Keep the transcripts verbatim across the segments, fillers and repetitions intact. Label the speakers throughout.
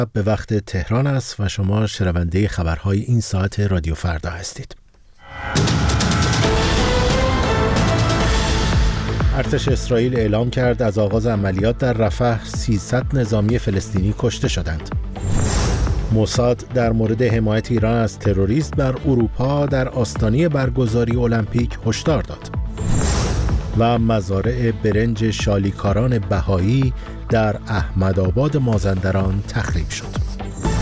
Speaker 1: به وقت تهران است و شما شنونده خبرهای این ساعت رادیو فردا هستید. ارتش اسرائیل اعلام کرد از آغاز عملیات در رفح سیصد نظامی فلسطینی کشته شدند. موساد در مورد حمایت ایران از تروریسم در اروپا در آستانه برگزاری المپیک هشدار داد. و مزارع برنج شالیکاران بهایی در احمدآباد مازندران تخریب شد.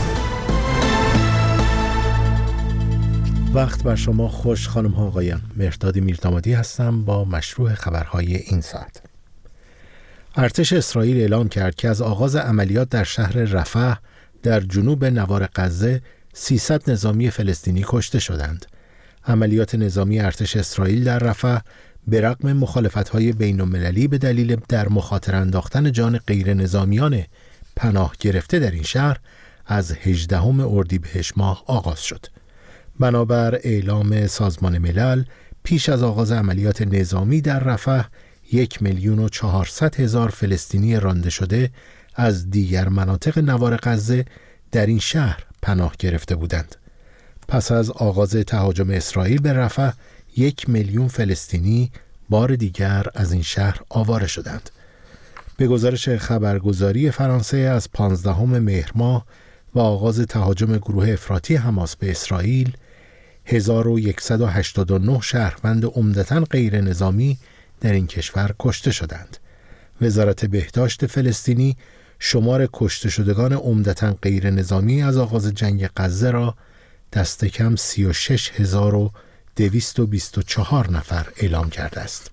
Speaker 1: وقت بر شما خوش خانم ها آقایان. مهرداد میردامادی هستم با مشروع خبرهای این ساعت. ارتش اسرائیل اعلام کرد که از آغاز عملیات در شهر رفح در جنوب نوار غزه سیصد نظامی فلسطینی کشته شدند. عملیات نظامی ارتش اسرائیل در رفح به رغم مخالفت‌های بین‌المللی به دلیل در مخاطره انداختن جان غیر نظامیان پناه گرفته در این شهر از هجدهم اردیبهشت ماه آغاز شد. بنابر اعلام سازمان ملل پیش از آغاز عملیات نظامی در رفح یک میلیون و چهارصد هزار فلسطینی رانده شده از دیگر مناطق نوار غزه در این شهر پناه گرفته بودند. پس از آغاز تهاجم اسرائیل به رفح یک میلیون فلسطینی بار دیگر از این شهر آواره شدند. به گزارش خبرگزاری فرانسه از پانزدهم مهر ماه و آغاز تهاجم گروه افراطی حماس به اسرائیل، هزار و صد و هشتاد و نه شهروند عمدتاً غیر نظامی در این کشور کشته شدند. وزارت بهداشت فلسطینی شمار کشته شدگان عمدتاً غیر نظامی از آغاز جنگ غزه را دست کم سی و شش هزار و دویست و بیست و چهار نفر اعلام کرده است.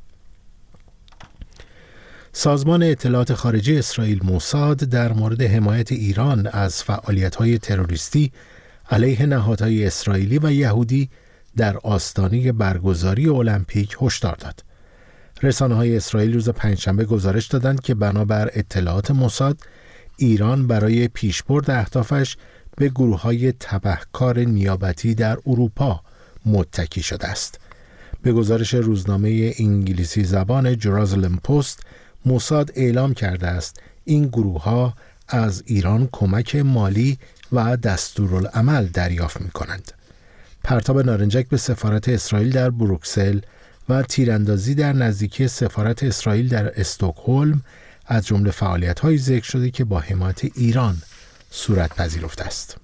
Speaker 1: سازمان اطلاعات خارجی اسرائیل موساد در مورد حمایت ایران از فعالیت‌های تروریستی علیه نهادهای اسرائیلی و یهودی در آستانه برگزاری المپیک هشدار داد. رسانه‌های اسرائیل روز پنجشنبه گزارش دادند که بنابر اطلاعات موساد، ایران برای پیشبرد اهدافش به گروه‌های تبهکار نیابتی در اروپا متکی شده است. به گزارش روزنامه انگلیسی زبان جرازلم پست، موساد اعلام کرده است این گروه‌ها از ایران کمک مالی و دستورالعمل دریافت می‌کنند. پرتاب نارنجک به سفارت اسرائیل در بروکسل و تیراندازی در نزدیکی سفارت اسرائیل در استکهلم از جمله فعالیت‌های ذکر شده که با حمایت ایران صورت پذیرفته است.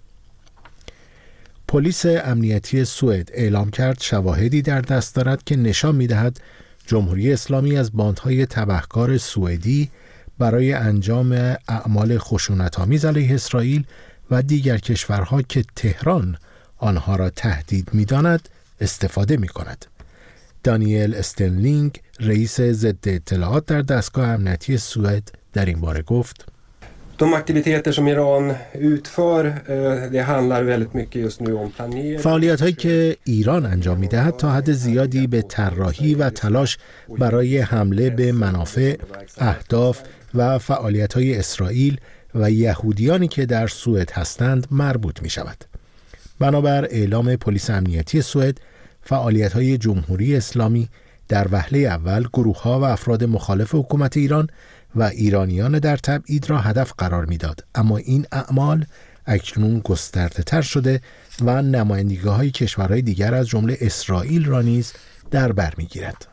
Speaker 1: پلیس امنیتی سوئد اعلام کرد شواهدی در دست دارد که نشان می‌دهد جمهوری اسلامی از باندهای تبهکار سوئدی برای انجام اعمال خشونت‌آمیز علیه اسرائیل و دیگر کشورها که تهران آنها را تهدید می‌داند استفاده می‌کند. دانیل استنلینگ رئیس ضد اطلاعات در دستگاه امنیتی سوئد در این باره گفت:
Speaker 2: De aktiviteter som Iran utför, det handlar väldigt mycket just nu om planering.
Speaker 1: فعالیت‌هایی که ایران انجام می‌دهد تا حد زیادی به طراحی و تلاش برای حمله به منافع، اهداف و فعالیت‌های اسرائیل و یهودیانی که در سوئد هستند مربوط می‌شود. بنابر اعلام پلیس امنیتی سوئد، فعالیت‌های جمهوری اسلامی در وهله اول گروه‌ها و افراد مخالف حکومت ایران و ایرانیان در تبعید را هدف قرار می‌داد، اما این اعمال اکنون گسترده‌تر شده و نمایندگی‌های کشورهای دیگر از جمله اسرائیل را نیز در بر می‌گیرد.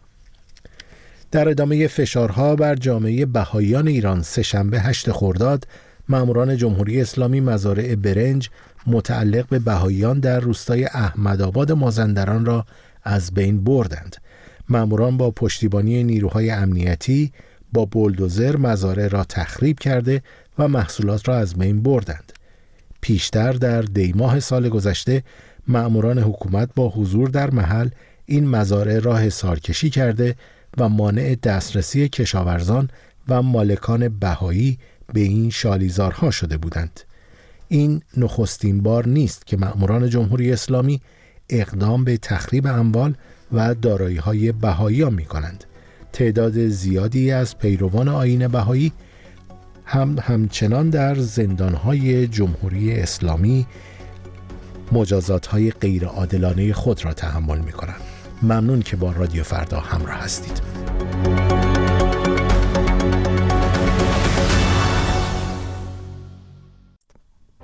Speaker 1: در ادامه فشارها بر جامعه بهائیان ایران سه‌شنبه هشت خرداد، ماموران جمهوری اسلامی مزارع برنج متعلق به بهائیان در روستای احمدآباد مازندران را از بین بردند. ماموران با پشتیبانی نیروهای امنیتی با بولدوزر مزارع را تخریب کرده و محصولات را از بین بردند. پیشتر در دیماه سال گذشته ماموران حکومت با حضور در محل این مزارع را حصارکشی کرده و مانع دسترسی کشاورزان و مالکان بهایی به این شالیزارها شده بودند. این نخستین بار نیست که ماموران جمهوری اسلامی اقدام به تخریب اموال و دارایی‌های بهائیان می‌کنند. تعداد زیادی از پیروان آیین بهایی هم همچنان در زندان‌های جمهوری اسلامی مجازات‌های غیرعادلانه خود را تحمل می‌کنند. ممنون که با رادیو فردا همراه هستید.